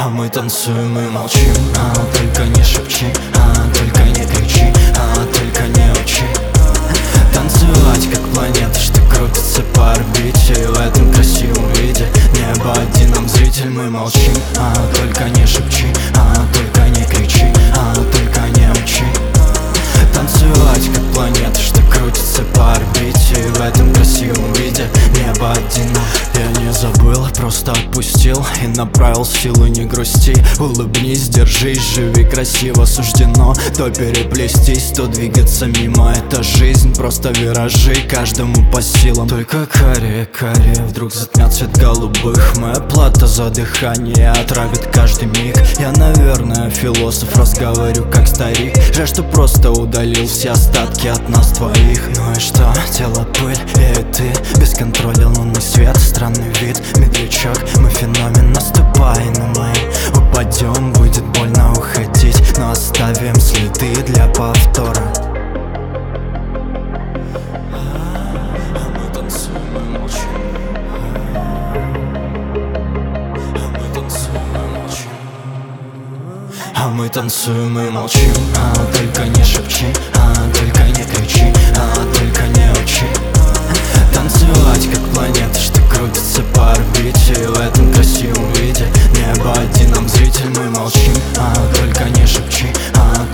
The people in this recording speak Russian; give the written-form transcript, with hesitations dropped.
А мы танцуем и молчим, только не шепчи, только не кричи, только не учи. Танцевать как планета, что крутится по орбите. И в этом красивом виде небо один нам зритель. Мы молчим, только не шепчи, только не кричи, только не учи. Танцевать как планета, что крутится по орбите. И в этом красивом виде небо один. Я не забыл, просто отпустил и направил силу, не грусти. Улыбнись, держись, живи красиво. Суждено то переплестись, то двигаться мимо. Это жизнь, просто виражи, каждому по силам. Только карие вдруг затмят цвет голубых. Моя плата за дыхание отравит каждый миг. Я, наверное, философ, разговариваю как старик. Жаль, что просто удалил все остатки от нас двоих. Ну и что, тело пыль, я и ты. Без контроля лунный свет, странный вид, медлячок. Мы феномен, наступай на мои. Упадем, будет больно уходить, но оставим следы для повтора. А мы танцуем и молчим. А мы танцуем и молчим, только не шепчи, только не кричи, только не учи. Танцевать как планета, что крутится по орбите. И в этом красивом виде небо один нам зритель. Мы молчим, только не шепчи,